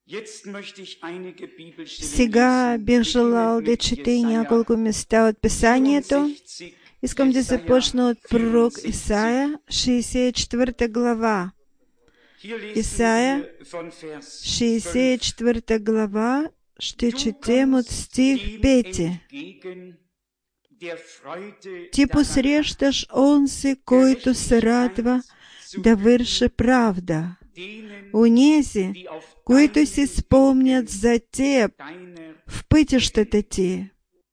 Сега бих желал да чете няколко места от Писанието. Искам да започна от пророк Исаия, 64 глава. Исаия, 64 глава, ще четем от стих 5. Ти посрещаш онзи, който се радва да върши правда. Онези, които си спомнят за теб в пътищата ти.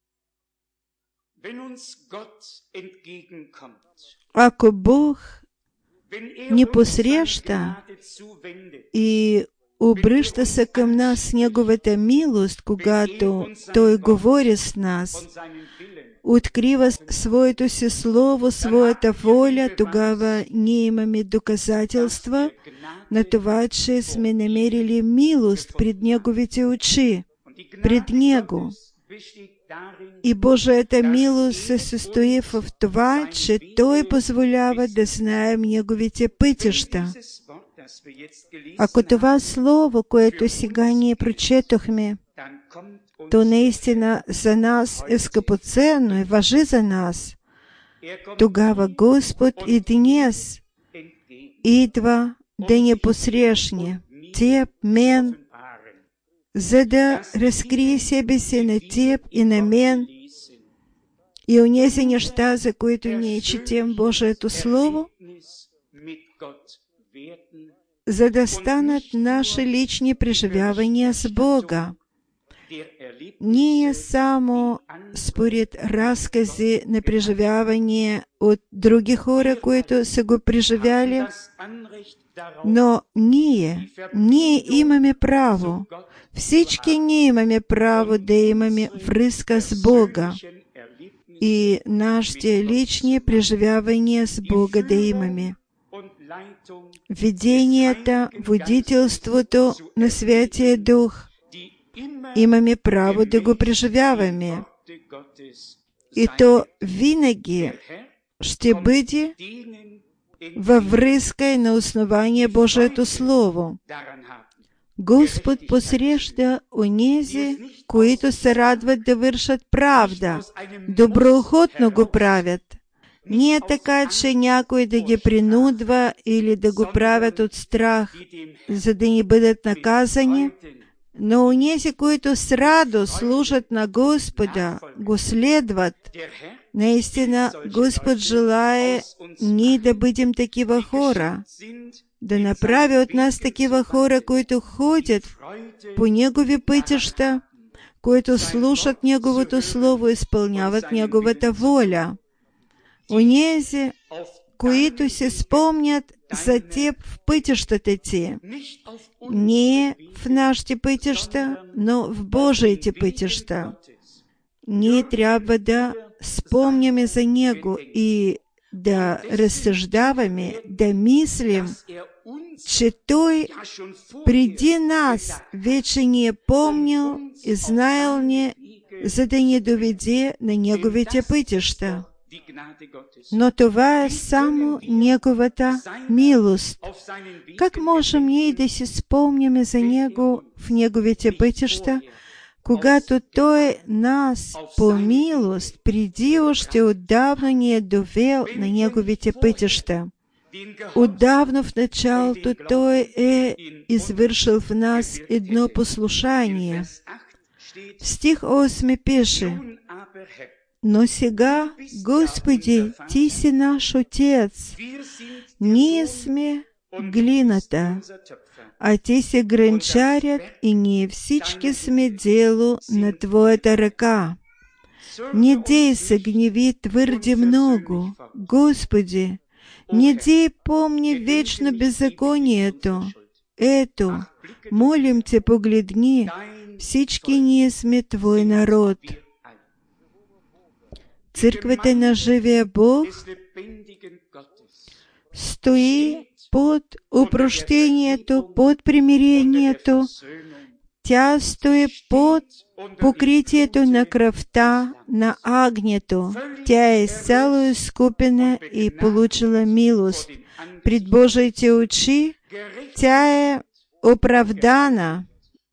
Ако Бог ни посреща и обръща се към нас с Неговата милост, когато Той говори с нас, открива своето си слово, своята воля, тогава ние имаме доказателства на това, че сме намерили милост пред Неговите очи, пред Него. И Божията милост се състои в това, че Той позволява да знаем Неговите пътища. Ако това слово, което сега ние прочетохме, то наистина за нас е скъпоценно и важи за нас, тогава Господ и днес идва да ни посрещне, теб, мен, за да разкрие себе си на теб и на мен и онези неща, за които ние четем Божието Слово, за да станат наши лични преживявания с Бога. Ние само според разкази на преживявания от други хора, които са го преживяли, но ние имаме право, всички ние имаме право да имаме връзка с Бога и нашите лични преживявания с Бога да имаме. Виденията, водителството на Святия Дух, имаме право да го преживяваме. И то винаги ще бъде във връзка и на основание Божието Слово. Господ посреща онези, които се радват да вършат правда, доброохотно го правят. Не е така, че някой да ги принудва или да го правят от страх, за да не бъдат наказани, но онези, които с радост служат на Господа, го следват. Наистина, Господ желае ние да бъдем такива хора, да направи от нас такива хора, които ходят по Негови пътища, които слушат Неговото Слово и изпълняват Неговата воля. Онези, които се спомнят за теб в пътищата ти. Не в нашите пътища, но в Божиите пътища. Ние трябва да спомняме за Него и да разсъждаваме, да мислим, че Той преди нас вече ни е помнил и знаел ни, за да ни доведе на Неговите пътища. Но това е само Неговата милост. Как можем ние да си спомняме за Него в Неговите пътища, когато Той нас по милост преди още отдавна ни е довел на Неговите пътища? Отдавна в началото Той е извършил в нас едно послушание. В стих 8 пише: но сега, Господи, Ти си наш Отец, ние сме глината, а Ти си гранчарят и ние всички сме дело на Твоята ръка. Не дей се гневи твърде много, Господи, не дей помни вечно беззаконието. Ето, молим Те, погледни, всички ние сме Твой народ. Църквата на живия Бог стои под опрощението, под примирението. Тя стои под покритието на кръвта на агнето. Тя е изцяло изкупена и получила милост. Пред Божиите очи тя е оправдана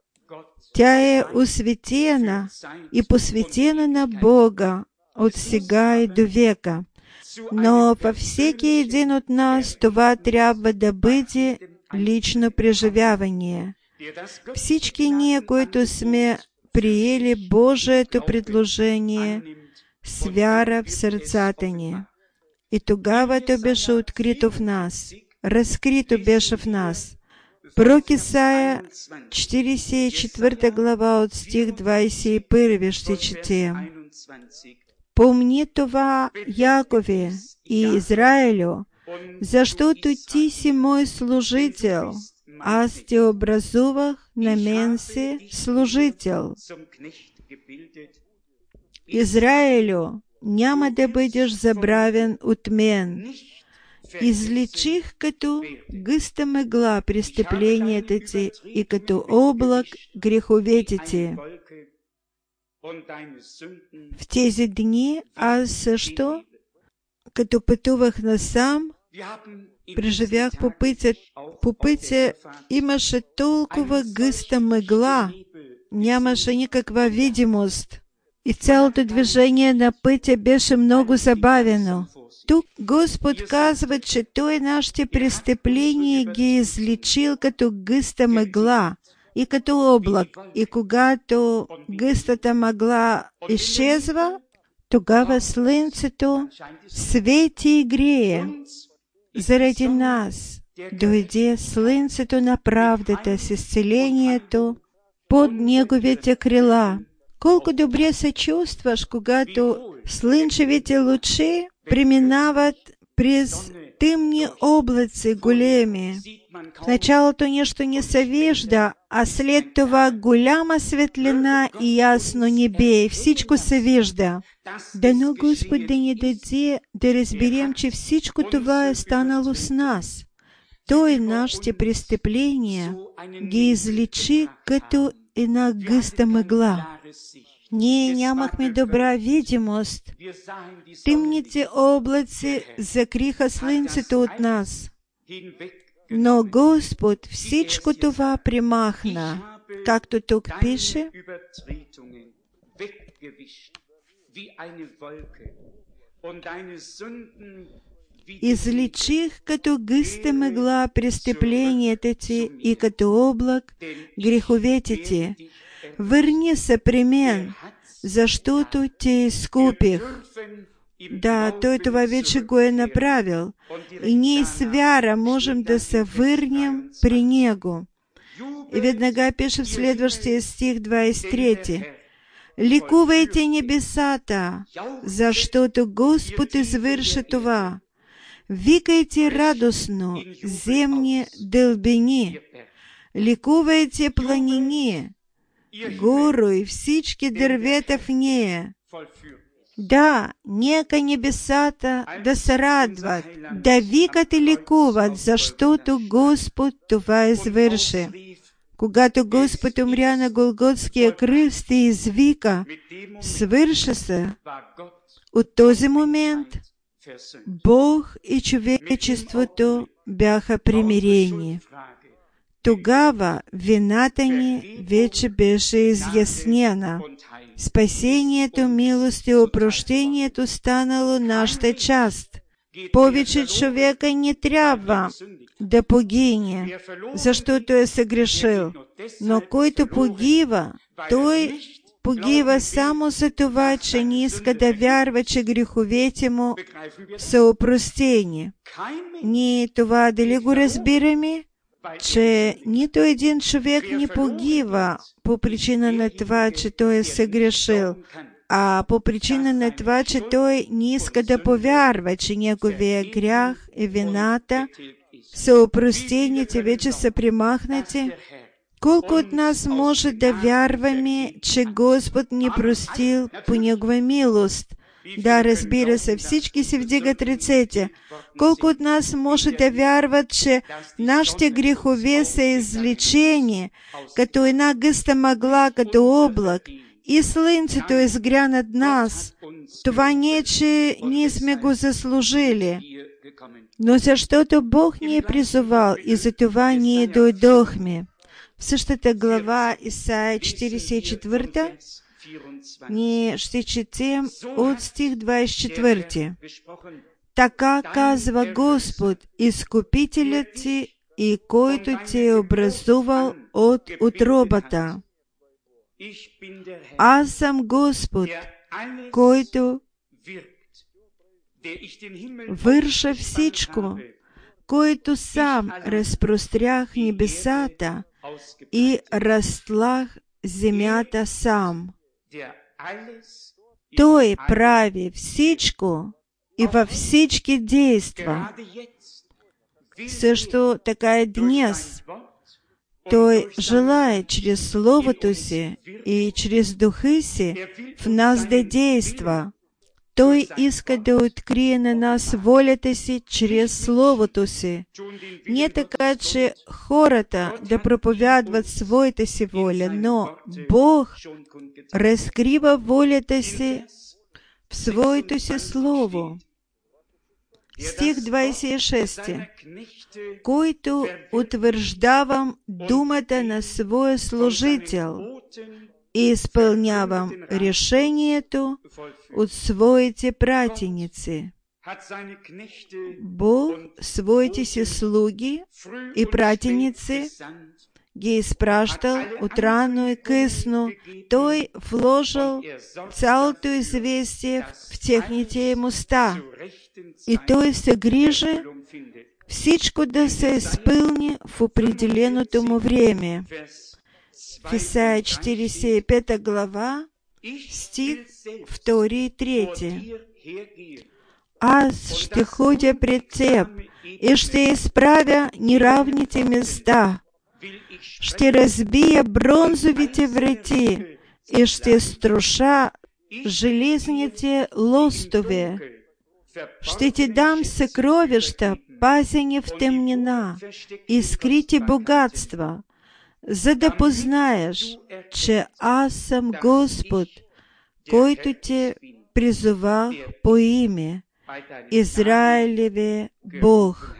Тя е осветена и посветена на Бога от сега и до века. Но във всеки един от нас това трябва да бъде лично преживяване. Всички ние, които сме приели Божието предложение с вяра в сърцата ни. И тогава то беше открито в нас, разкрито беше в нас. Пророк Исаия, 44 глава от стих 21 ще четем. Помни това, Якове и Израилю, защото ти си мой служител, аз те образувах на мен си служител. Израилю, няма да бъдеш забравен от мен. Изличих като гъста мъгла престъпленията ти и като облак греховете ти. В тези дни аз също, като пътувах насам, преживях по пътя имаше толкова гъста мъгла, нямаше никаква видимост. И цялото движение на пътя беше много забавено. Тук Господ казва, че Той нашите престъпления ги изличил като гъста мъгла и като облак. И когато гъстата мъгла изчезва, тогава слънцето свети и грее. Заради нас дойде слънцето на правдата с изцелението под неговите крила. Колко добре се чувстваш, когато слънчевите лучи преминават през тъмни облаци големи. В началото нещо не се вижда, а след това голяма светлина и ясно небе, и всичко се вижда. Дано Господ да ни даде да разберем, че всичко това е станало с нас. Той нашите престъпления ги изличи като една гъста мъгла. Ние нямахме добра видимост. Тъмните облаци закриха слънцето от нас. Но Господ всичко това премахна, както тук пише, изличих като гъста мъгла престъпленията ти и като облак греховете ти. Върни се при мен, защото те изкупих. Да, Той това вече го е направил. И ние с вяра можем да се върнем при Него. И веднага пише в следващия стих 23. Ликувайте небесата, защото Господ извърши това. Викайте радостно, земни дълбини. Ликувайте планини, гору и всички дървета в нея. Да, нека небесата да се радват, да викат и ликуват, защото Господ това извърши. Когато Господ умря на Голготския кръст и извика, свърши се, от този момент Бог и човечеството бяха примирени. Тогава вината ни вече беше изяснена. Спасението, милост и опрощението станало нашата част. Повече човека не трябва да погине, защото е съгрешил. Но който погива, той погива само за това, че не иска да вярва, че греховете му са опростени. Ние това дали го разбираме? Че нито един човек не погива по причина на това, че той е съгрешил, а по причина на това, че той не иска да повярва, че неговия грях и вината са опростените, вече са премахнати. Колко от нас може да вярваме, че Господ ни простил по Негова милост? Да, разбира се, всички си вдигат ръцете. Колко от нас може да вярват, че нашите грехове са изличени, като една гъста мъгла, като облак, и слънцето изгря над нас? Това не е, че ние сме го заслужили, но защото Бог ни е призовал и за това ние дойдохме. В същата глава Исаия 44, ние ще четем от стих 24. Така казва Господ, Изкупителят ти и който ти е образувал от утробата. Аз съм Господ, който върша всичко, който сам разпрострях небесата и разтлах земята сам. Той прави всичко и във всички действа. Също така и днес Той желае чрез Словото си и чрез Духа си в нас да действа. Той иска да открие на нас волята си чрез Словото си. Не така, че хората да проповядват своята си воля, но Бог разкрива волята си в своето си Слово. Стих 26. Който утвърждавам думата на своя служител и изпълнявам решението от своите пратеници. Бог своите си слуги и пратеници ги изпращал от рано и късно. Той вложил цялото известие в техните им уста. И Той се грижи всичко да се изпълни в определеното му време. В Исаия 45 глава, стих 2 и 3. Аз ще ходя пред теб и ще изправя неравните места, ще разбия бронзовите врати и ще струша железните лостове. Ще ти дам съкровища, пазени в темнина, и скрити богатства, за да познаеш, че аз съм Господ, който те призовах по име, Израилеве Бог.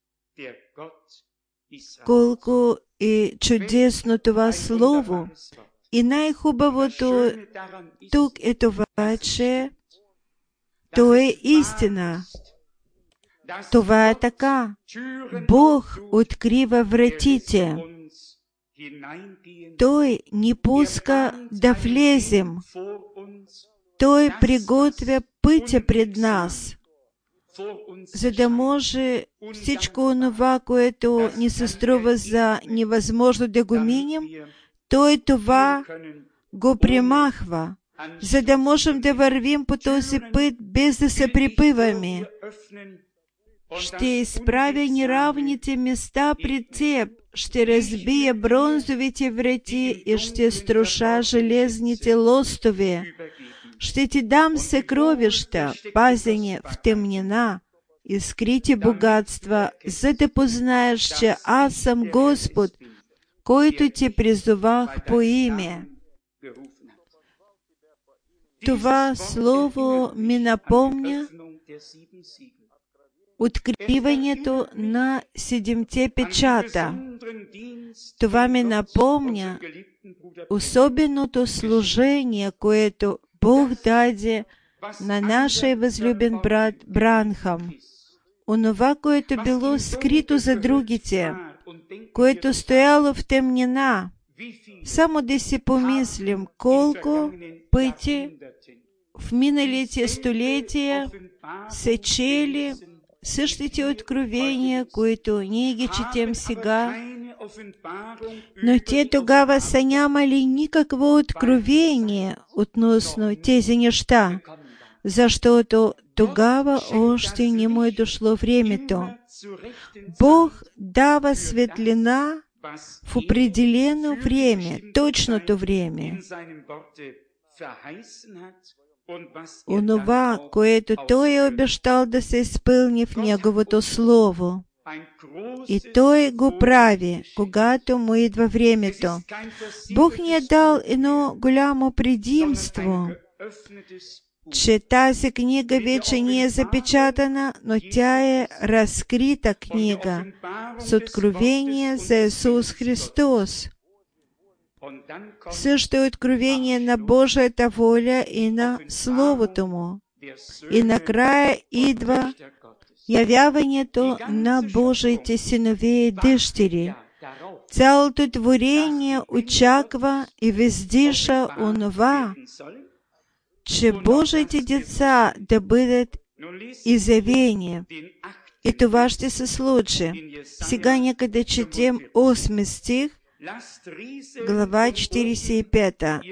Колко е чудесно това слово! И най-хубавото тук е това, че то е истина. Това е така. Бог открива вратите. Той ни пуска да влезем. Той приготвя пътя пред нас, за да може всичко онова, което ни се струва за невъзможно да го минем, Той това го премахва, за да можем да вървим по този път, без да се припъваме. Ще изправя неравните места пред теб, ще разбия бронзовите врати и ще струша железните лостове. Ще ти дам съкровища, пазени в темнина, и скрити богатства, за да познаеш, че аз съм Господ, който ти призовах по име. Това слово ми напомня откриването на 7-те печата. Това ми напомня особеното служение, което Бог даде на нашия възлюбен брат Бранхам. Онова, което било скрито за другите, което стояло в темнина. Само да си помислим колко пъти в миналите столетия се чели същите откровения, които ние ги четем сега, но те тогава са нямали никакво откровение относно тези неща, защото тогава още не му е дошло времето. Бог дава светлина в определено време, точното време. Онова, което Той е обещал да се изпълни в Неговото Слово. И Той го прави, когато му идва времето. Бог ни е дал едно голямо предимство, че тази книга вече не е запечатана, но тя е разкрита книга с откровение за Исус Христос. Също е откровение на Божията воля и на Словото Му. И накрая идва явяването на Божиите синове и дъщери. Цялото творение очаква и въздиша онова, че Божиите деца да бъдат изявени. И това ще се случи. Сега нека да четем 8 стих, глава 45.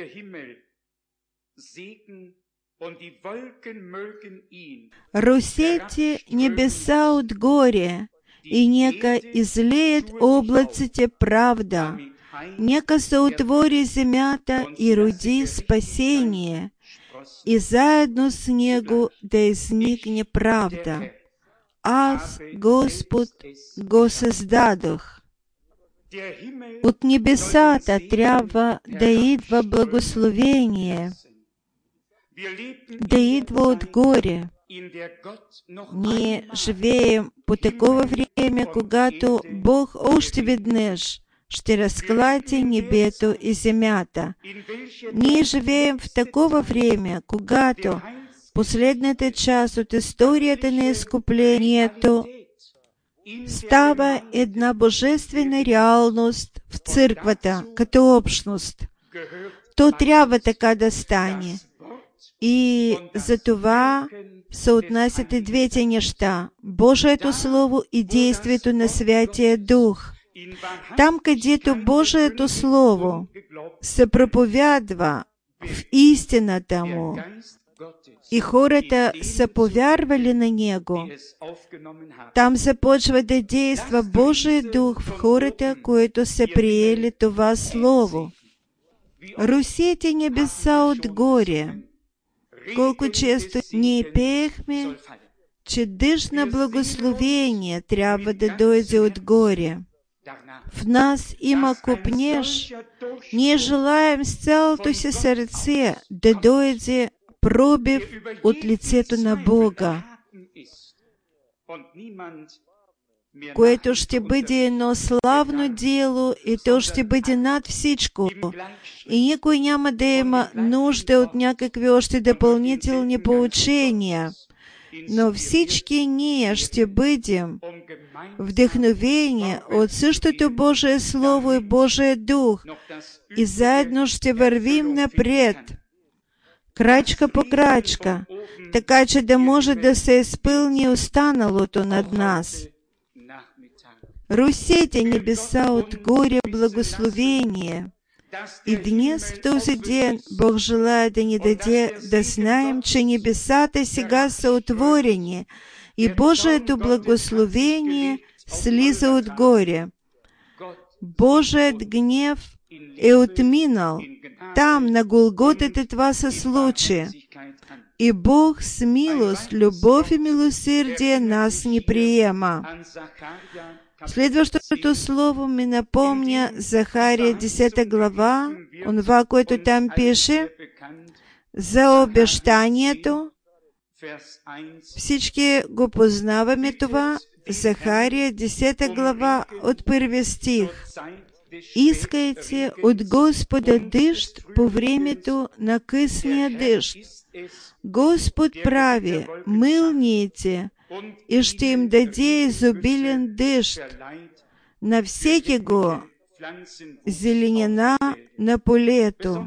«Русейте небеса отгоре, и нека излеят облаците правда, нека се отвори земята и роди спасение, и заедно с него да изникне правда. Аз, Господ, го създадох». От небесата трябва да идва благословение, да идва отгоре. Ние живеем по такова време, когато Бог още веднъж ще разклати небето и земята. Ние живеем в такова време, когато последната част от историята на изкуплението става една божествена реалност в църквата, като общност. То трябва така да стане. И за това се отнасят и двете неща – Божието Слово и действието на Святия Дух. Там, където Божието Слово се проповядва в истината му и хората са повярвали на него, там започва да действа Божия Дух в хората, които са приели това Слово. Русите небеса отгоре. Колко често ние пеехме, че дъжд на благословение трябва да дойде отгоре. В нас има копнеж. Ние желаем с цялото си сърце да дойде пробив от лицето на Бога, което ще бъде едно славно дело и то ще бъде над всичко. И никой няма да има нужда от някакви още допълнителни поучения. Но всички ние ще бъдем вдъхновени от същото Божие Слово и Божия Дух и заедно ще вървим напред, крачка по крачка, така че да може да се изпълни останалото над нас. Русете небеса отгоре благословение. И днес, в този ден, Бог желая да ни даде да знаем, че небесата сега са отворени и Божието благословение слиза отгоре. Божият гнев е отминал. Там, на Голготата, това се случи. И Бог с милост, любов и милосърдие нас ни приема. Следващото слово ми напомня Захария 10 глава, онова, което там пише за обещанието. Всички го познаваме това. Захария 10 глава от 1 стих. Искайте от Господа дъжд по времето на късния дъжд. Господ прави мълниите и ще им даде изобилен дъжд на всеки го зеленина на полето.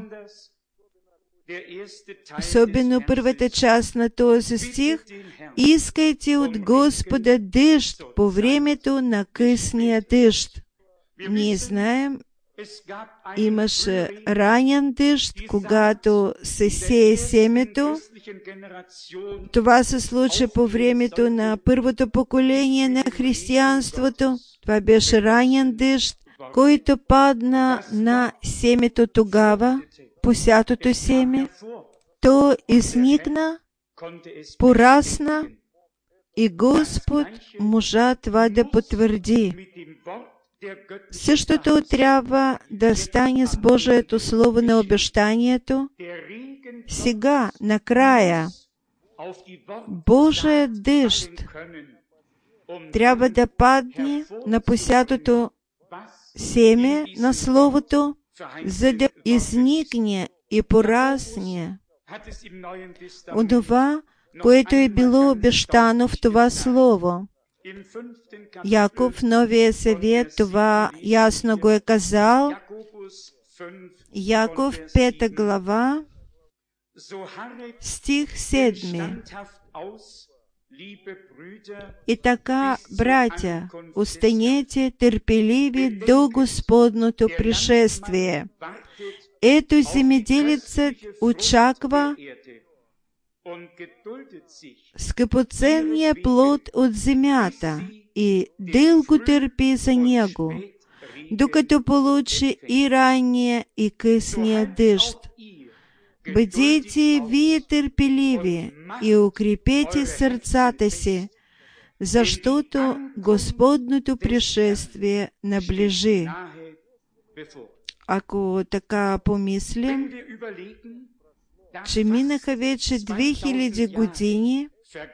Особено първата част на този стих: искайте от Господа дъжд по времето на късния дъжд. Ние знаем, имаше ранен дъжд, когато се сее семето. Това се случи по времето на първото поколение на християнството. Това беше ранен дъжд, който падна на семето тогава, посятото семе. То изникна, порасна и Господ можа това да потвърди. Същото трябва да стане с Божието Слово на обещанието. Сега, накрая, Божият дъжд трябва да падне на посятото семе на Словото за да изникне и порасне онова, което е било обещано в това Слово. Яков в Новия Завет това ясно го е казал. Яков, 5 глава, стих 7. И така, братя, останете търпеливи до Господното пришествие. Ето земеделецът очаква скъпоценния плод от земята и дълго търпи за него, докато получи и ранния, и късния дъжд. Бъдете вие търпеливи и укрепете сърцата си, защото Господното пришествие наближи. Ако така помислим, че минаха вече 2000 години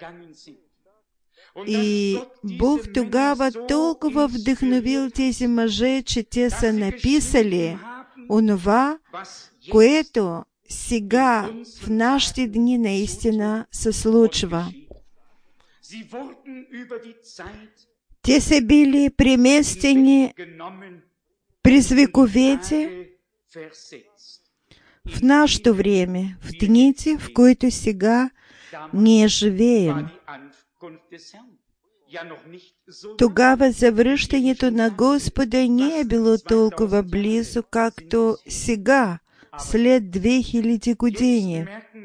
и Бог тогава толкова вдъхновил тези мъже, че те са написали онова, което сега в нашите дни наистина се случва. Те са били преместени през вековете в нашето време, в дните, в които сега ние живеем. Тогава завръщането на Господа не е било толкова близо, както сега, след 2000 години.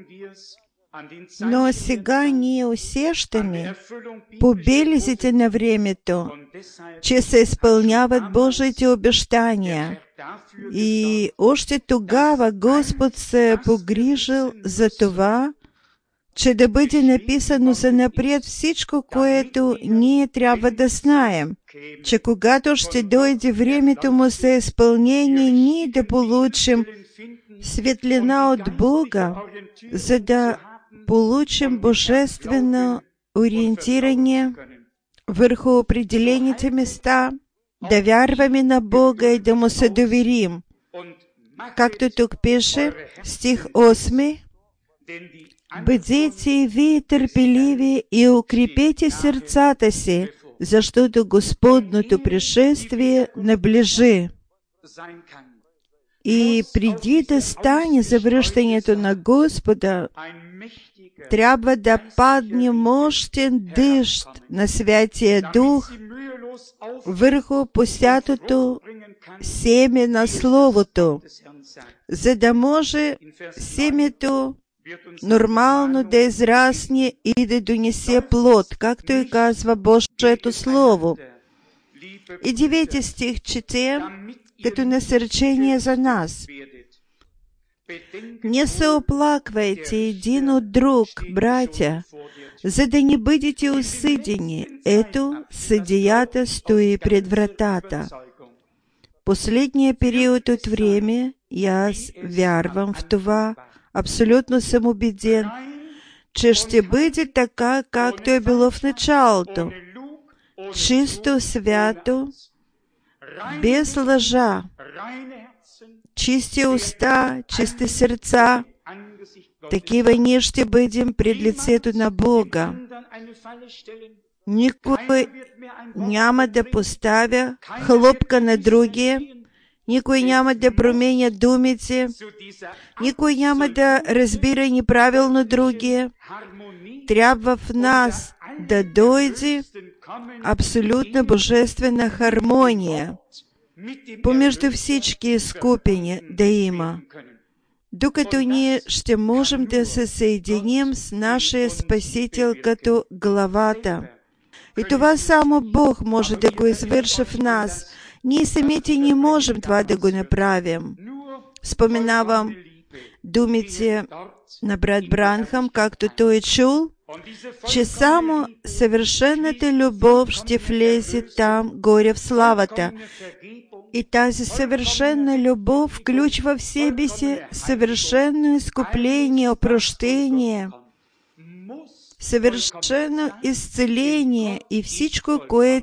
Но сега ние усещаме по белезите на времето, че се изпълняват Божиите обещания. И още тогава Господ се е погрижил за това, че да бъде написано занапред всичко, което ние трябва да знаем, че когато ще дойде времето му за изпълнение, ние да получим светлина от Бога, за да получим божествено ориентиране върху определените места, да вярваме на Бога и да му се доверим. Както тук пише, стих 8, бъдете и вие търпеливи и укрепете сърцата си, защото Господното пришествие наближи. И преди да стане завръщането на Господа, трябва да падне мощен дъжд на Святия Дух върху посятото семе на Словото, за да може семето нормално да израсне и да донесе плод, както и казва Божието Слово. И 9 стих четем като насърчение за нас. Не се оплаквайте един от друг, братя, за да не бъдете осъдени. Ето, съдията стои пред вратата. Последния период от време, и аз вярвам в това, абсолютно съм убеден, че ще бъде така, както е било в началото. Чисто, свято, без лъжа, чисти уста, чисти сърца, такива ние ще бъдем пред лицето на Бога. Никой няма да поставя хлопка на другия, никой няма да променя думите, никой няма да разбира неправилно другия. Трябва в нас да дойде абсолютна божествена хармония помежду всички изкупени да има, докато ние ще можем да се съединим с нашия Спасител като главата. И това само Бог може да го извърши в нас. Ние самите не можем това да го направим. Споменавам думите на брат Бранхам, както той е чул, че само съвършената любов ще влезе там горе в славата. И тази съвършена любов включва в себе си съвършено изкупление, опрощение, съвършено изцеление и всичко, което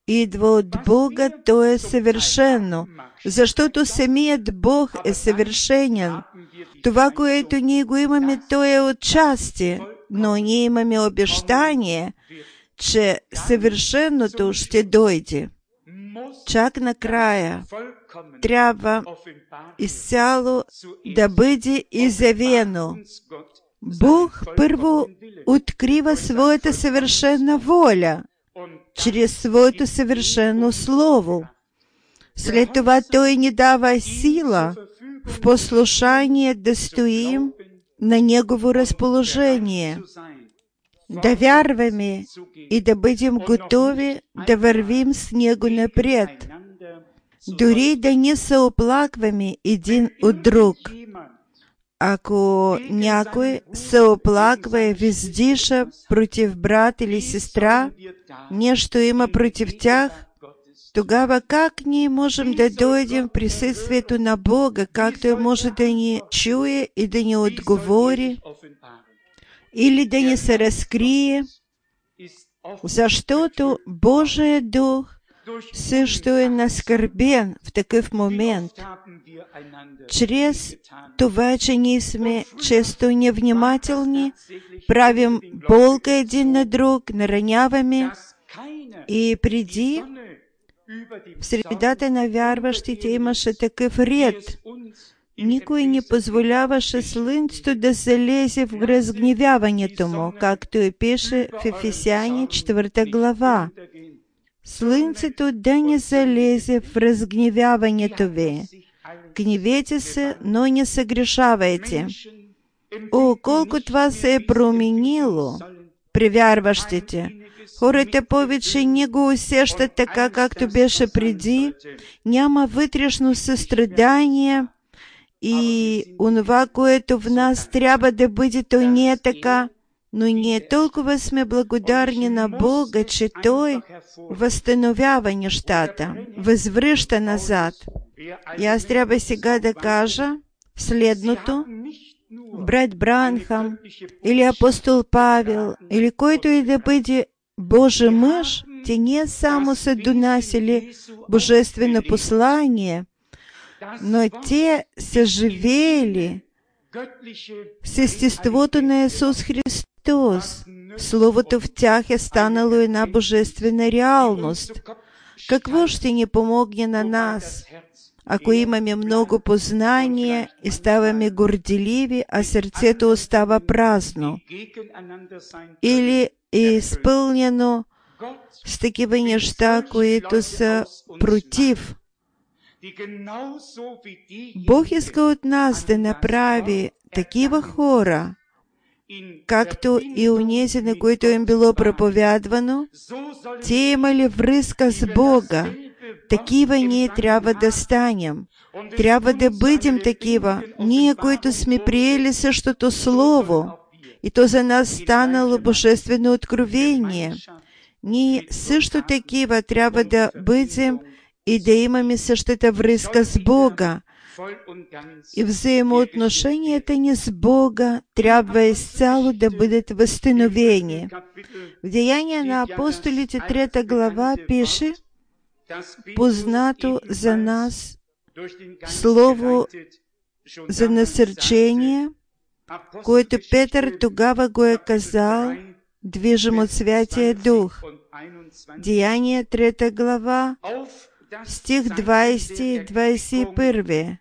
идва от Бога, то е съвършено, защото самият Бог е съвършенен. Това, което ние го имаме, то е отчасти, но ние имаме обещание, че съвършеното ще дойде. Чак накрая трябва изцяло да бъде изявено. Бог първо открива своята съвършена воля чрез своето съвършено Слово. След това Той ни дава сила в послушание да стоим на Негово разположение, да вярваме и да бъдем готови да вървим с Него напред, дори да не се оплакваме един от друг. Ако някой се оплаква и въздиша против брат или сестра, нещо има против тях, тогава как ние можем да дойдем в присъствието на Бога, как Той може да ни чуе и да ни отговори, или да ни се разкрие, защото Божият Дух също е наскърбен в такъв момент. Чрез това, че ние сме често невнимателни, правим болка един на друг, нараняваме и преди в средата на вярващите имаше такъв ред. Никой не позволяваше слънцето да залезе в разгневяването му, както и пише в Ефесяни 4 глава. Слънцето да не залезе в разгневяването ви. Гневете се, но не съгрешавайте. О, колко това се е променило при вярващите! Хората повече не го усещат така, както беше преди. Няма вътрешно състрадание и онова, което в нас трябва да бъде, то не е така. Но ние толкова сме благодарни на Бога, че Той възстановява нещата, възвръща назад. И аз трябва сега да кажа следното. Брат Бранхам или апостол Павел, или който и да бъде Божий мъж, те не само са донасили божествено послание, но те са живели с естеството на Исус Христос. Словото в тях е станало една божествена реалност. Какво ще ни помогне на нас, ако имаме много познание и ставаме горделиви, а сърцето остава празно? Или е изпълнено с такива неща, които са против. Бог иска от нас да направи такива хора, както и онези, на които им било проповядвано, те имали връзка с Бога. Такива ние трябва да станем. Трябва да бъдем такива. Ние, които сме приели същото Слово, и то за нас станало божествено откровение. Ние също такива трябва да бъдем и да имаме същата връзка с Бога. И взаимоотношенията ни с Бога трябва изцяло да бъдат възстановени. В Деяния на апостолите 3 глава пише познато за нас слово за насърчение, което Петър тогава го е казал, движим от Святия Дух. Деяния 3 глава, стих 20 и 21.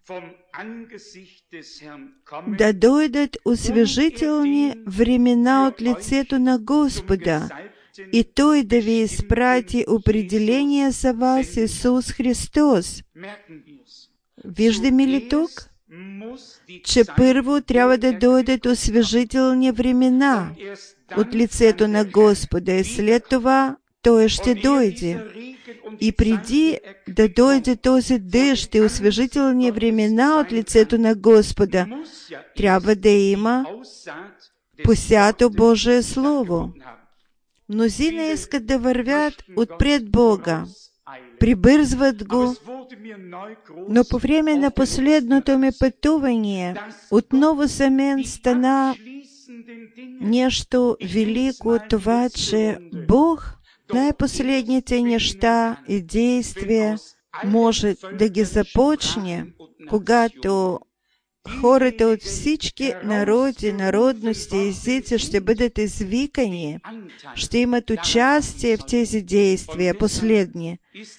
Да дойдат освежителни времена от лицето на Господа, и Той да ви изпрати определение за вас Исус Христос. Виждаме ли тук, че първо трябва да дойдат освежителни времена от лицето на Господа и след това Той ще дойде. И преди да дойде този дъжд и освежителни времена от лицето на Господа, трябва да има посято Божие Слово. Мнозина искат да вървят отпред Бога, прибързват го, но по време на последното ми пътуване отново за мен стана нещо велико това, че Бог Найпоследніте неща і действия може да ги започне, когато хората от всички народи, народности и езици ще бъдат извикани, ще имат участие в тези действия последни.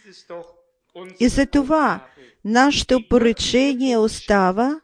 И за това нашето поръчение остава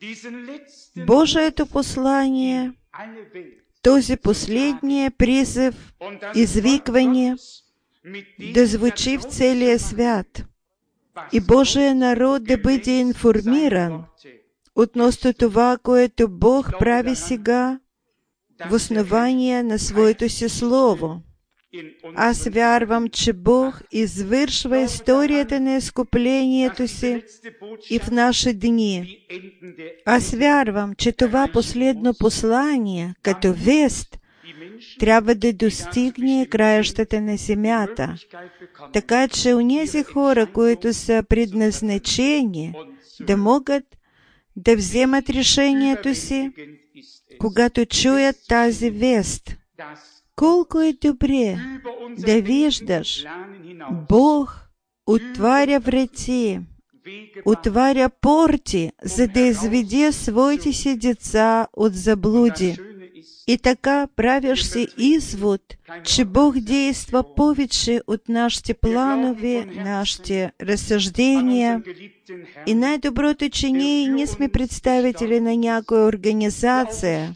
Божието послание, този последния призив, извикване, да звучи в целия свят и Божия народ да бъде информиран относно това, което Бог прави сега в основание на своето си Слово. Аз вярвам, че Бог извършва историята на изкуплението си и в наши дни. Аз вярвам, че това последно послание, като вест, трябва да достигне краищата на земята, така че онези хора, които са предназначени, да могат да вземат решението си, когато чуят тази вест. Колко е добре да виждаш, Бог отваря врати, отваря порти, за да изведе своите си деца от заблуди. И така правиш си извод, че Бог действа повече от нашите планове, нашите разсъждения. И най-доброто, че ние не сме представители на някоя организация.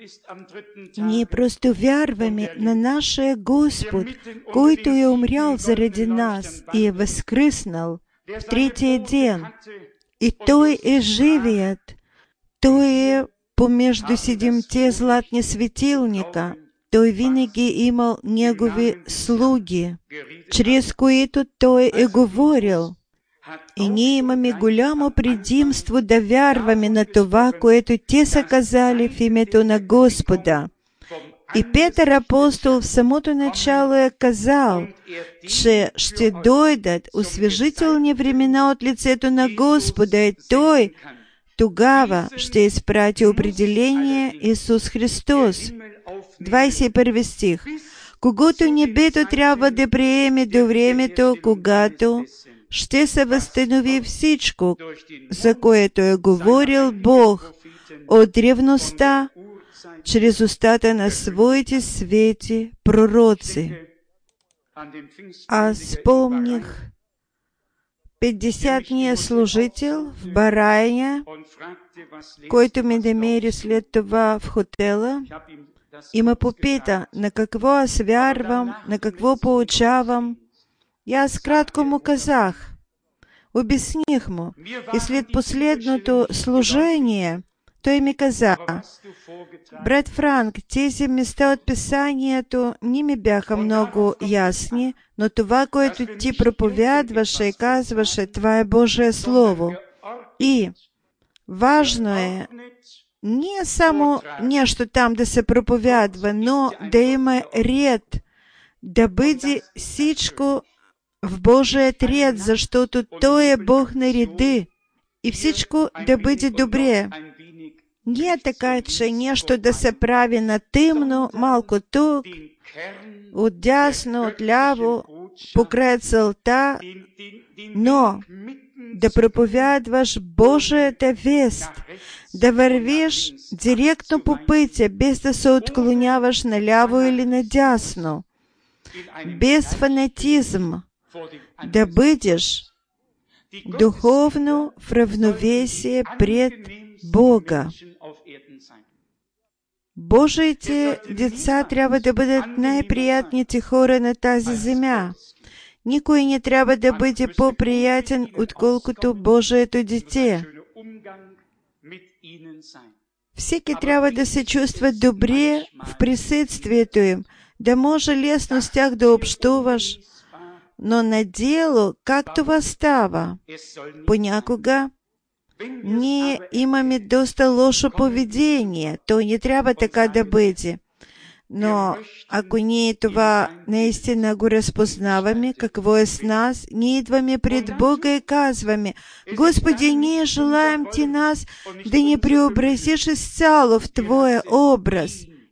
Ние просто вярваме на нашия Господ, който е умрял заради нас и е възкръснал в третия ден. И Той е живият. Той е помежду седемте златни светилника. Той винаги имал Негови слуги, чрез които Той е говорил. И ние имаме голямо предимство да вярваме на това, което те са казали в името на Господа. И Петър апостол в самото начало е казал, че ще дойдат освежителни времена от лицето на Господа и Той тогава ще изпрати определение Исус Христос. 21 стих. Когото небето трябва да приеме до времето, когато ще се възстанови всичко, за което е говорил Бог от древността, чрез устата на своите свети пророци. Аз спомних 50-ния служител в Барайня, който ме намери след това в хотела и ме попита на какво аз вярвам, на какво получавам. И аз кратко му казах, обясних му. И след последното служение той ми каза, брат Франк, тези места от Писанието не ми бяха много ясни, но това, което ти проповядваше и казваше, това е Божие Слово. И важно е не само нещо там да се проповядва, но да има ред, да бъде всичко в Божият ред, защото Той е Бог на реди и всичко да бъде добре. Не е така, че нещо да се прави на тъмно, малко тук, отдясно, отляво, покрай целта, но да проповядваш Божията вест, да вървиш директно по пътя, без да се отклоняваш наляво или надясно, без фанатизм, да бъдеш духовно в равновесие пред Бога. Божиите деца трябва да бъдат най-приятните хора на тази земя. Никой не трябва да бъде по-приятен, отколкото Божието дете. Всеки трябва да се чувства добре в присъствието им, да може лесно с тях да общуваш. Но на дело, как това става? Понякога ние имаме доста лошо поведение. То не трябва така да бъде. Но ако ние това наистина го разпознаваме, какво е с нас, ние идваме пред Бога и казваме, Господи, ние желаем Ти нас да ни преобразиш изцяло в Твоя образ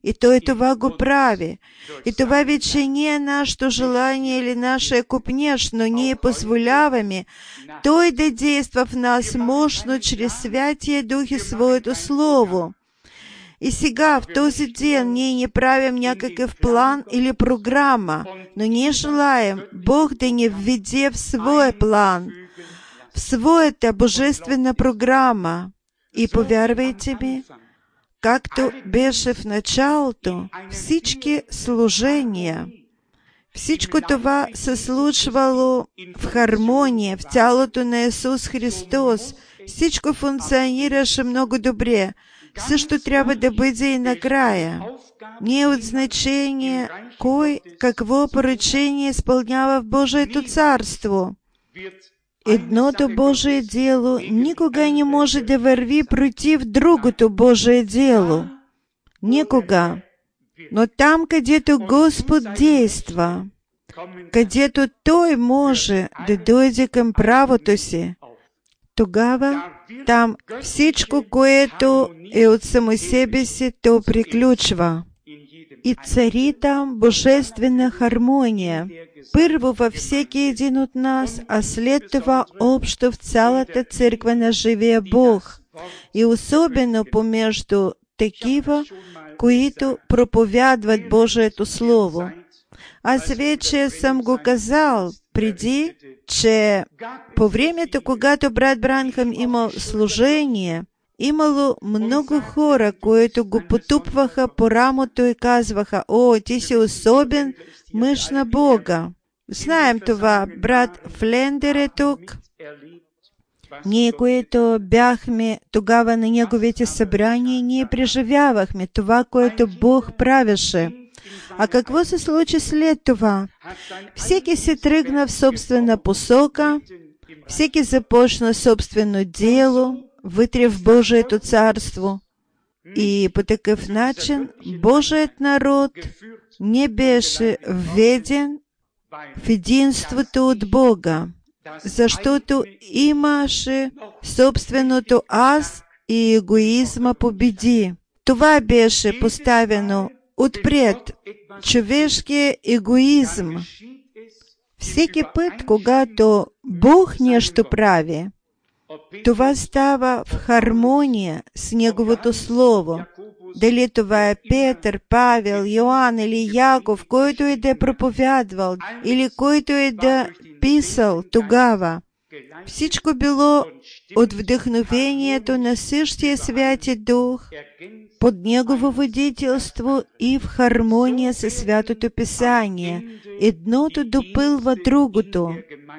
и това го прави. И това вече не е нашето желание или наше купнеж, но ние позволяваме Той да действа в нас мощно чрез Святия Дух и Своето Слово. И сега, в този ден, ние не правим някакъв план или програма, но ние желаем Бог да ни введе в свой план, в своята божествена програма. И повярвайте ми, както беше в началото, всички служения, всичко това се случвало в хармония, в тялото на Исус Христос. Всичко функционираше много добре. Също трябва да бъде и накрая. Не е от значение кой какво поръчение изпълнява в Божието царство. Едното Божие дело никога не може да върви против другото Божие дело. Никога. Но там, където Господ действа, където Той може да дойде към правото си, тогава там всичко, което е от само себе си, то приключва. И цари там божествена хармония. Първо във всеки един от нас, а след това общо в цялата църква на живия Бог. И особено помежду такива, които проповядват Божието Слово. Аз вече съм го казал преди, че по времето, когато брат Бранхам имал служение, имало много хора, които го потупваха по рамото и казваха: «О, ти си особен мъж на Бога». Знаем това. Брат Флендер е тук. Ние, които бяхме тогава на неговите събрания, ние преживявахме това, което Бог правеше. А какво се случи след това? Всеки се тръгна в собствена посока, всеки започна собствено дело вътре в Божието царство. И по такъв начин Божият народ не беше введен в единството от Бога, защото имаше собственото аз и егоизма победи. Това беше поставено отпред, човешкия егоизъм. Всеки път, когато Бог нещо прави, това става в хармония с Неговото Слово. Дали това е Петър, Павел, Йоан или Яков, който е да проповядвал, или който е да писал тогава. Всичко било от вдъхновението на същия Святи Дух, под Негово водителство и в хармония със Святото Писание. Едното допълва другото.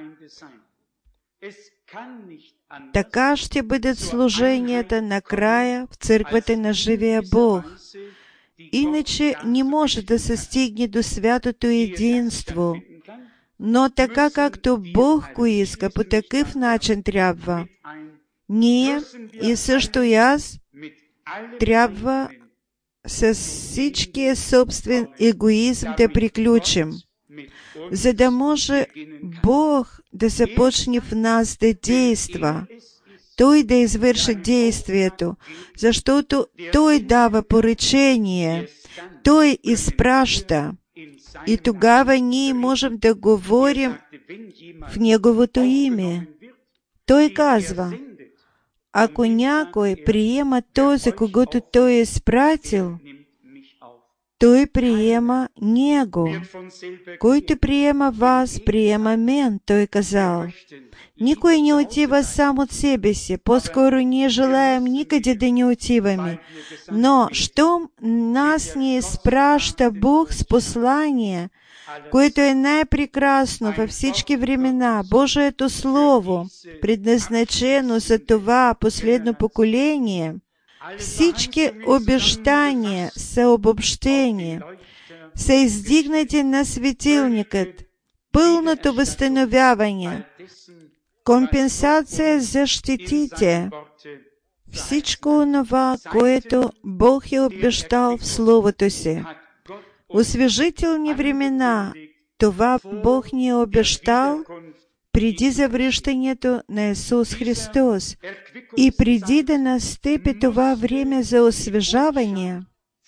Така ще бъдат служенията накрая в църквата на живия Бог. Иначе не може да се стигне до святото единство. Но така както Бог го иска, по такъв начин трябва. Ние и също и аз трябва с всичкия собствен егоизъм да приключим, за да може Бог да започне в нас да действа. Той да извърши действието, защото Той дава поръчение, Той изпраща. И тогава ние можем да говорим в Неговото име. Той казва: ако някой приема този, когото Той е изпратил, Той приема Него. Който приема вас, приема мен, Той казал. Никой не отива сам от себе си, по-скоро ние желаем никъде да не отиваме. Но, щом нас не изпраща Бог с послание, което е най-прекрасно във всички времена, Божието Слово, предназначено за това последно поколение, всички обещания са обобщени, са издигнати на светилникът, пълното възстановяване, компенсация за щетите, всичко онова, което Бог е обещал в Словото си. Освежителни времена, това Бог ни е обещал преди завръщането на Исус Христос и преди да настъпи това време за освежаване.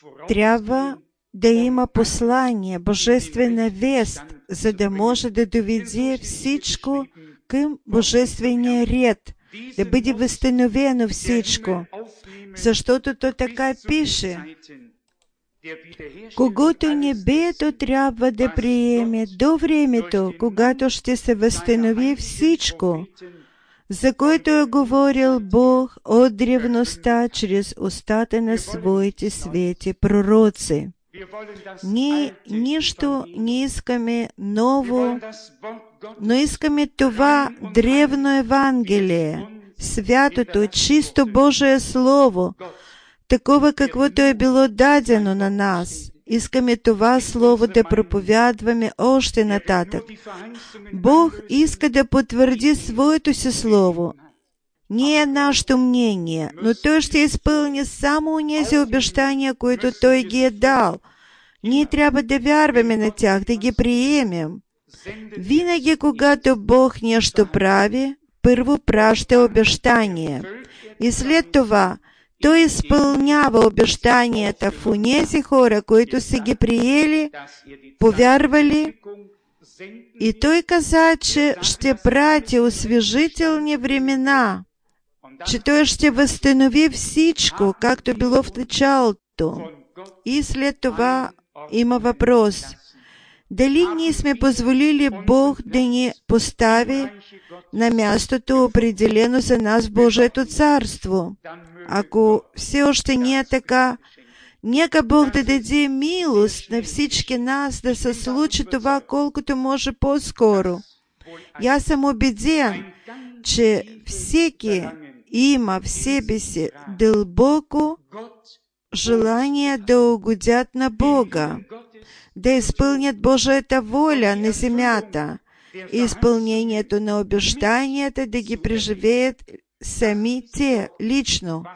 трябва да има послание, божествена вест, за да може да доведе всичко към божествения ред, да бъде възстановено всичко. Защото то така пише: когото небето трябва да приеме до времето, когато ще се възстанови всичко, за което е говорил Бог от древността чрез устата на своите свети пророци. Ние нищо не искаме ново, но искаме това древно Евангелие, святото, чисто Божие Слово, такова каквото е било дадено на нас. Искаме това Слово да проповядваме още нататък. Бог иска да потвърди своето си Слово. Не е нашето мнение, но Той ще изпълни само онези обещания, които Той ги е дал. Ние трябва да вярваме на тях, да ги приемем. Винаги, когато Бог нещо прави, първо праща обещание. И след това Той изпълнява обещанията в онези хора, които са ги приели, повярвали. И Той каза, че ще прати освежителни времена, че Той ще възстанови всичко, както било в началото. И след това има въпрос: дали ние сме позволили Бог да ни постави на мястото, определено за нас в Божието царство? Ако все още не е така, нека Бог да даде милост на всички нас да се случи това колкото може по-скоро. Аз съм убеден, че всеки има в себе си дълбоко желание да угодят на Бога, да изпълнят Божията воля на земята, изпълнението на обещанията да ги преживеят сами те, лично.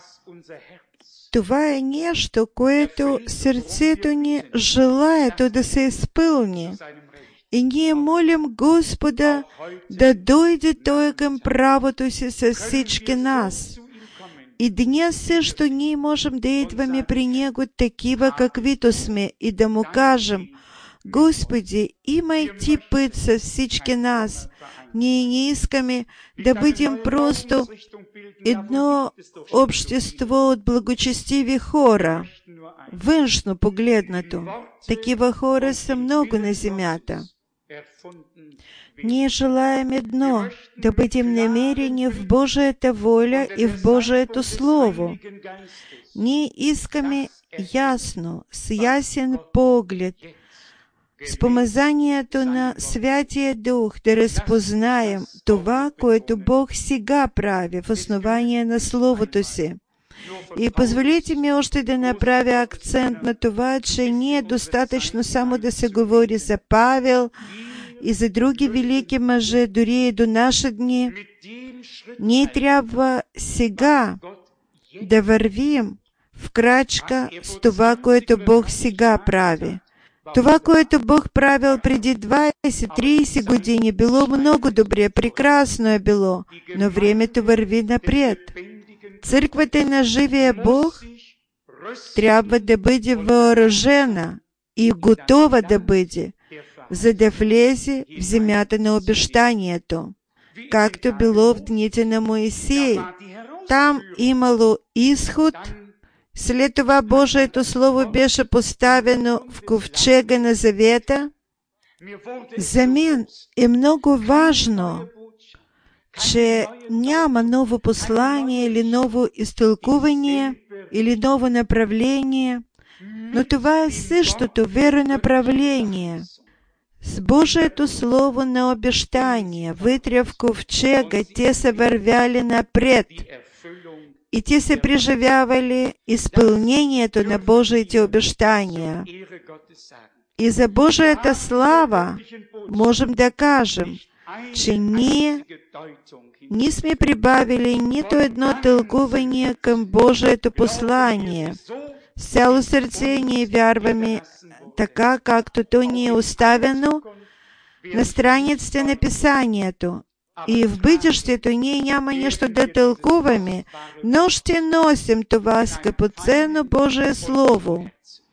Това е нещо, което сърцето ни желаето да се изпълни. И ние молим Господа да дойде Той към правото си с всички нас. И днес също ние можем да идваме при Него такива, каквито сме, и да Му кажем: Господи, имай Ти път с всички нас. Ние не искаме да бъдем просто едно общество от благочестиви хора, външно погледнато. Такива хора са много на земята. Ние желаем едно – да бъдем намерени в Божията воля и в Божието Слово. Ние искаме ясно, с ясен поглед, с помазанието на Святия Дух да разпознаем това, което Бог сега прави в основание на Словото си. И позволите ми още да направя акцент на това, че не е достатъчно само да се говори за Павел и за други велики мъже, дори и до наши дни. Ние трябва сега да вървим в крачка с това, което Бог сега прави. Това, което Бог правил преди 20-30 години, било много добре, прекрасно е било, но времето върви напред. Църквата на живия Бог трябва да бъде въоръжена и готова да бъде, за да влезе в земята на обещанието, както било в дните на Моисей. Там имало изход, след това Божието Слово беше поставено в ковчега на завета. За мен е много важно, че няма ново послание или ново изтълкуване или ново направление, но това е същото веронаправление. С Божието Слово на обещание, вътре в ковчега, те са вървяли напред и те са преживявали изпълнението на Божиите обещания. И за Божията слава можем да кажем, че ние не сме прибавили нито едно тълкуване към Божието послание. С цяло сърце ние вярваме така, както то ни е оставено на страниците на Писанието. И в бъдещето ние няма нещо да тълкуваме, но ще носим това скъпоценно Божие Слово.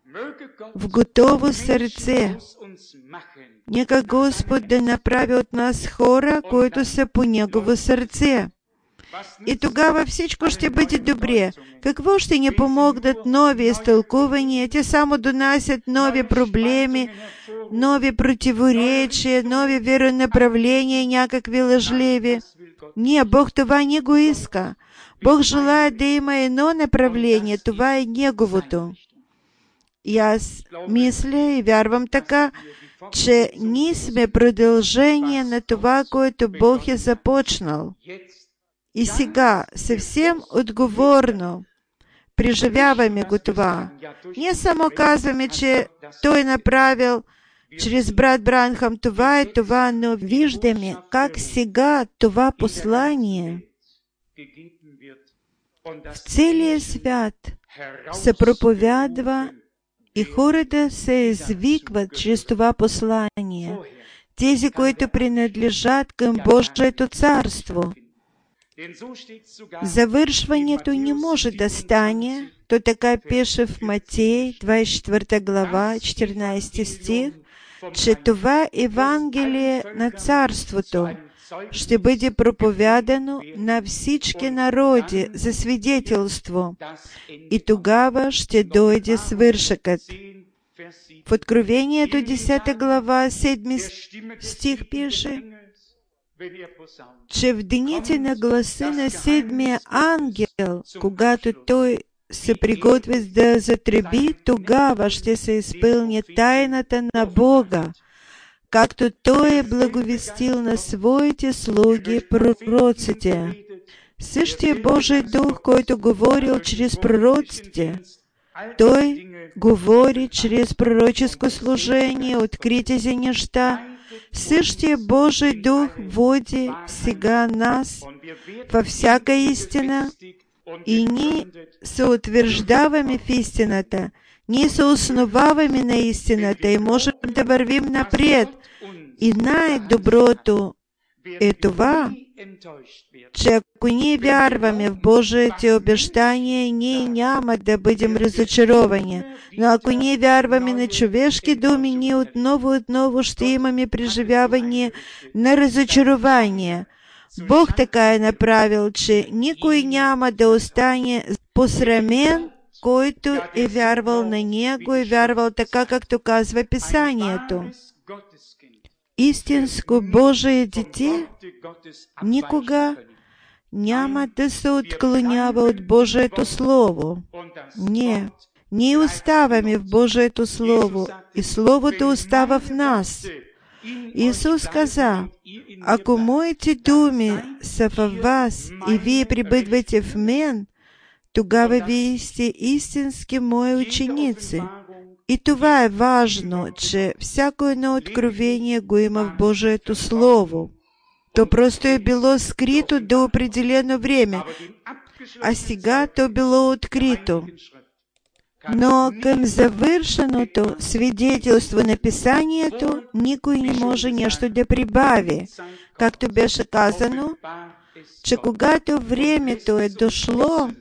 в готово сърце. Нека Господ да направи от нас хора, които са по Негово сърце. И тогава всичко ще бъде добре. Какво ще ни помогнат нови изтълкувания? Те само донасят нови проблеми, нови противоречия, нови веронаправления, някакви лъжливи. Не, Бог това не го иска. Бог желая да има едно направление, това е Неговото. И аз мисля и вярвам така, че ние сме продължение на това, което Бог е започнал. И сега съвсем отговорно преживяваме го това. Не само казваме, че Той направил чрез брат Бранхам това и това, но виждаме как сега това послание в целия свят се проповядва и хората се извикват чрез това послание. Тези, които принадлежат към Божието царство. Завършването не може да стане, то така пише в Матей, 24 глава, 14 стих, че това Евангелие на Царството ще бъде проповядано на всички народи за свидетелство, и тогава ще дойде свършъкът. В Откровението 10 глава, 7 стих пише, че в дените на гласа на седмия ангел, когато той се приготви да затреби, тогава ще се изпълни тайната на Бога, както Той е благовестил на своите слуги пророците. Същия Божий Дух, който говорил чрез пророците, Той говори чрез пророческо служение, откритите неща. Същия Божий Дух води сега нас във всяка истина, и ние се утвърждаваме в истината. Ние се основаваме на истината и можем да вървим напред. И най-доброто е това, че ако ние вярваме в Божиите обещания, ние няма да бъдем разочаровани. Но ако ние вярваме на човешки думи, ние отново ще имаме преживяване на разочарование. Бог така е направил, че никой няма да остане посрамен, който е вярвал на Него и вярвал така, както казва Писанието. Истинско Божие дете никога няма да се отклонява от Божието Слово. Ние оставаме в Божието Слово и Словото остава в нас. Исус каза, ако моите думи са във вас и вие пребъдвате в мен, тогава вие сте истински мои ученици. И това е важно, че всяко едно откровение го има в Божието Слово. То просто е било скрито до определено време, а сега то било открито. Но към завършеното свидетелство на Писанието никой не може нещо да прибави. Както беше казано, че когато времето е дошло,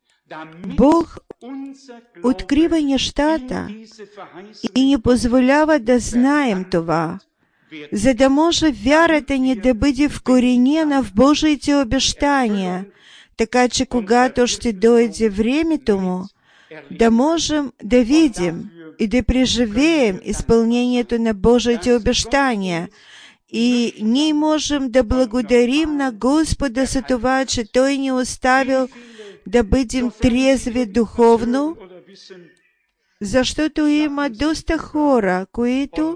Бог открива нещата и ни позволява да знаем това, за да може вярата ни да бъде вкоренена в Божиите обещания, така че когато ще дойде времето му, да можем да видим и да преживеем изпълнението на Божиите обещания. И ние можем да благодарим на Господа за това, че Той ни оставил да бъдем трезви духовно, защото има доста хора, които,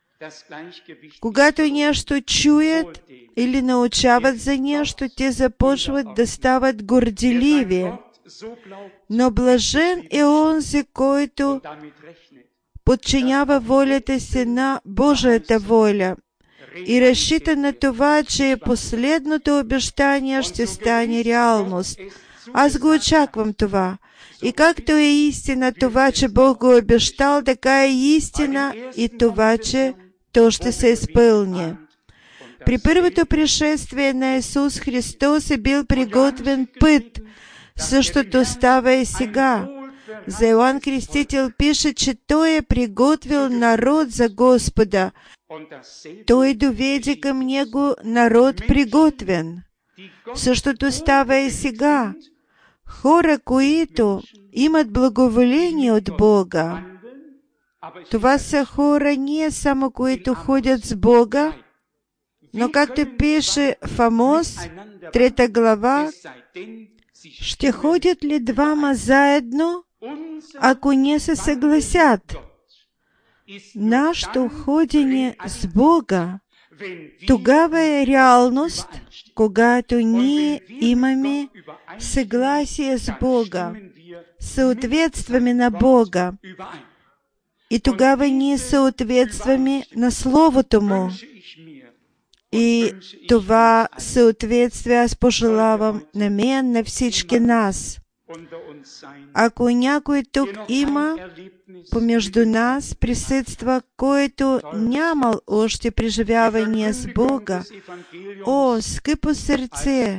когато нещо чуят или научават за нещо, те започват да стават горделиви. Но блажен е онзи, който подчинява волята си на Божията воля и разчита на това, че последното обещание ще стане реалност. Аз го очаквам това. И както е истина това, че Бог го обещал, така е истина и това, че то ще се изпълни. При първото пришествие на Исус Христос е бил приготвен път. Същото става и сега. За Иоанн Креститель пише, че Той приготвил народ за Господа. Той доведе към Него народ приготвен. Същото става и сега. Хора, които имат благоволение от Бога. Това са хора не само, които ходят с Бога, но както пише в Амос, 3 глава, ще ходят ли двама заедно, ако не се съгласят? Нашето ходене с Бога тогава е реалност, когато ние имаме съгласие с Бога, съответстваме на Бога. И тогава ние съответстваме на Словото Му. И това съответствие аз пожелавам на мен, на всички нас. Ако някой тук има, помежду нас присъства, който нямал още преживяване с Бога, о, скъпо сърце!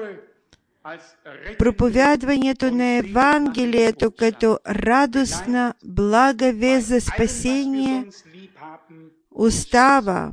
Проповядването на Евангелието като радостна, блага вест за спасение остава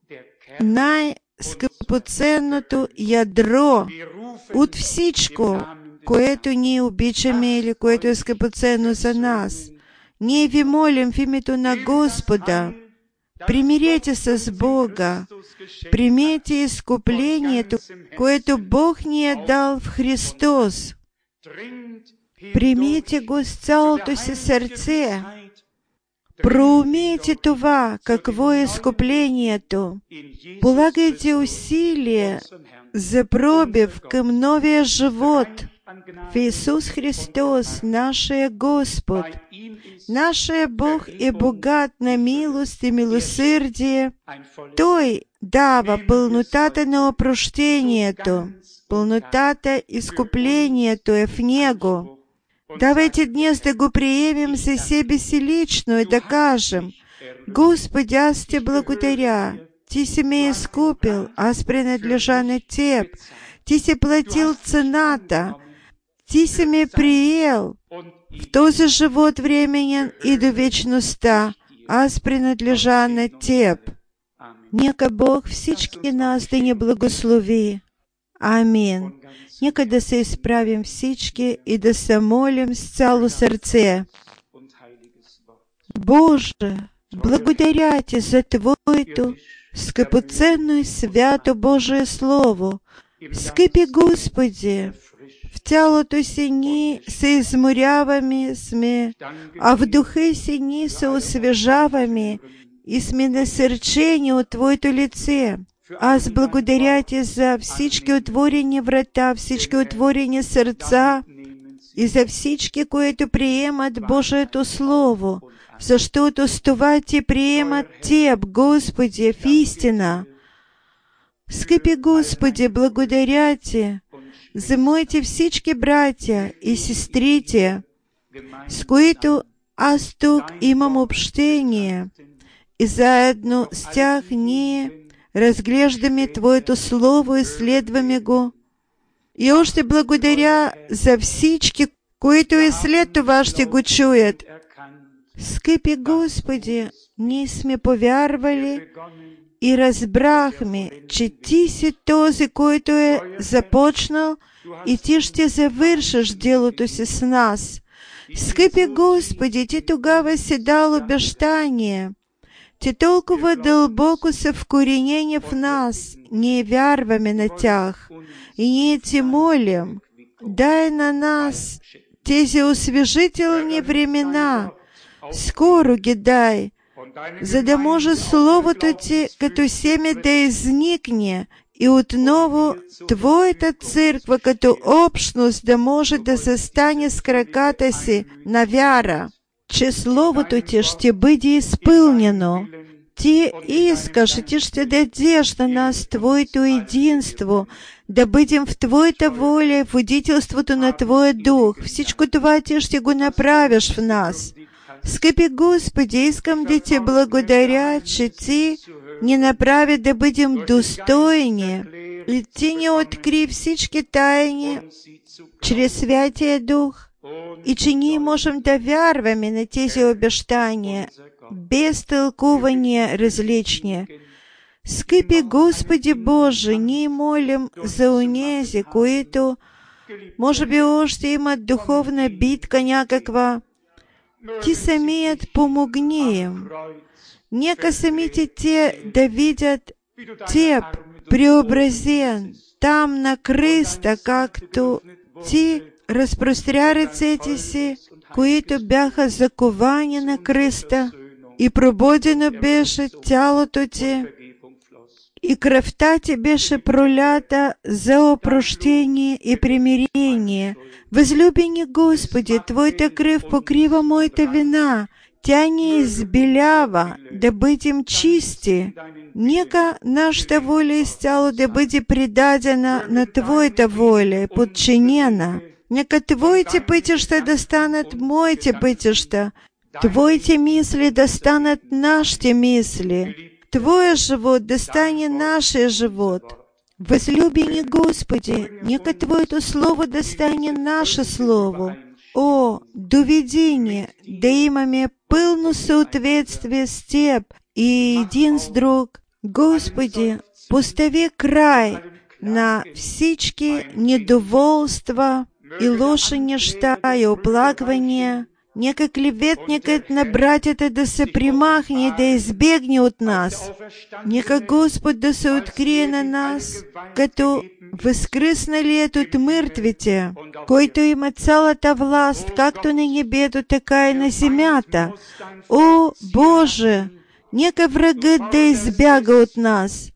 най-скъпоценното ядро от всичко, което ние обичаме или което е скъпоценно за нас. Ние ви молим в името на Господа, примирете се с Бога, примете изкуплението, което Бог ни е дал в Христос. Примете го с цялото си сърце. Проумейте това, какво е изкуплението. Полагайте усилия за пробив към новия живот в Исус Христос, нашия Господ. Нашия Бог е богат на милост и милосърдие. Той дава пълнотата на опрощението. Пълнотата изкуплението е в Него. Давайте днес да го приемем за себе си лично и да кажем: Господи, аз Ти благодаря. Ти си ме изкупил, аз принадлежа на Теб. Ти си платил цената. Ти си ме приел в този живот временен и до вечността. Аз принадлежа на Теб. Нека Бог всички нас да ни благослови. Амин. Нека да се изправим всички и да се молим с цяло сърце. Боже, благодаря Ти за Твоето скъпоценно и свято Божие Слово. Скъпи Господи, в тялото си ние се изморяваме сме, а в духа си ние се освежаваме и сме насърчени от Твоето лице. Аз благодаря Ти за всички отворени врата, всички отворени сърца и за всички, които приемат Божието Слово, защото с това Ти приемат Теб, Господи, в истина. Скъпи Господи, благодаря Ти за моите всички братя и сестрите, с които аз тук имам общение, и заедно с тях ние разглеждаме Твоето Слово и следваме го. И още благодаря за всички, които и след това ще го чуят. Скъпи Господи, ние сме повярвали и разбрахме, че Ти си този, който е започнал и Ти ще завършиш делото си с нас. Скъпи Господи, Ти тогава си дал обещание. Ти толкова дълбоко са вкоренени в нас. Ние вярваме на тях. И ние Ти молим, дай на нас тези освежителни времена. Скоро ги дай, за да може Словото Ти като семе да изникне и отново Твоята църква като общност да може да застане с краката си на вяра, че Словото Ти ще бъде изпълнено. Ти искаш и Ти ще дадеш на нас Твоето единство, да бъдем в Твоята воля и в водителството на Твоя Дух. Всичко това Ти ще го направиш в нас. Скъпи Господи, искам да Ти благодаря, че Ти ни направи да бъдем достойни и Ти ни откри всички тайни чрез Святия Дух І чи ні можемо да вярваме на тези обещания, без толкования различни? Скъпи Господи Боже, ние молим за онези, които, може би, още имат духовна битка някаква. Ти самият помогни им. Нека самите те да видят Теб преобразен там на кръста, както Ти разпростря ръцете си, които бяха заковани на кръста, и пробудено беше тялото Ти, и кръвта Ти беше пролята за опрощение и примирение. Възлюбени Господи, Твоята кръв покрива моята вина, тя ни избелява да бъдем чисти. Нека нашата воля изцяло да бъде предадена на Твоята воля, подчинена. Нека Твоите пътища да станат моите пътища, Твоите мисли да станат нашите мисли, Твоя живот да стане нашия живот. Възлюбени Господи, нека Твоето Слово да стане наше Слово. О, доведи ни да имаме пълно съответствие с Теб и един с друг. Господи, постави край на всички недоволства и лоши неща и оплаквания. Нека клеветникът на братята да се примахне и да избегне от нас. Нека Господ да се открие на нас, като възкръсналият от мъртвите, който има цялата власт, както на небето, така и на земята. О, Боже, нека врагът да избяга от нас.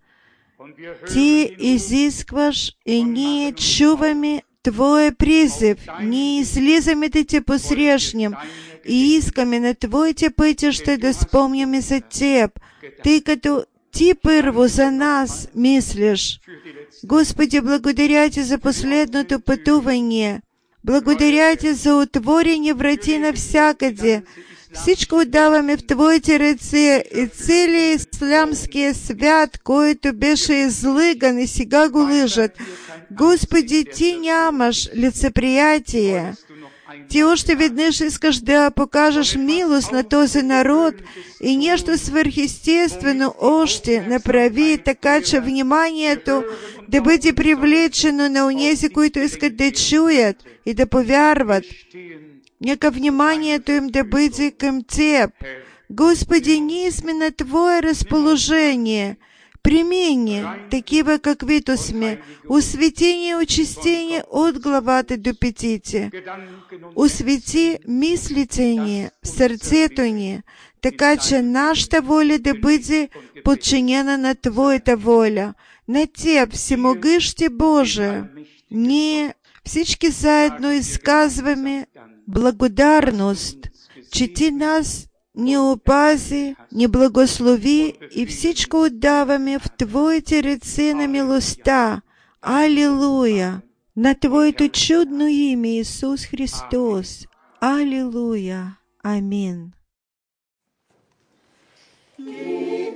Ти изискваш и ние чуваме Твоя призив. Ние излизаме да Те посрещнем и искаме на Твоите пътища да спомняме за Теб, тъй като Ти първо за нас мислиш. Господи, благодаря Ти за последното пътуване. Благодаря Ти за отворени врати навсякъде. Всичко отдаваме в Твоите ръце и целият ислямския свят, който беше излъган и сега го лъжат. Господи, Ти нямаш лицеприятие. Ти още веднъж искаш да покажеш милост на този народ и нещо свърхестествено още направи, така че вниманието да бъде привлечено на онези, които искат да чуят и да повярват. Нека вниманието им да бъде към Теб. Господи, ние сме на Твое разположение. Прими ни, такива каквито сме, осветени и очистени от главата до петите. Освети мислите ни, сърцето ни, така че нашата воля да бъде подчинена на Твоята воля. На Теб, всемогъщи Боже, ние всички заедно изказваме благодарност, че Ти нас ни опази, ни благослови и всичко отдаваме в Твоите ръце на милостта. Алилуя! На Твоето чудно име, Исус Христос. Алилуя! Амин.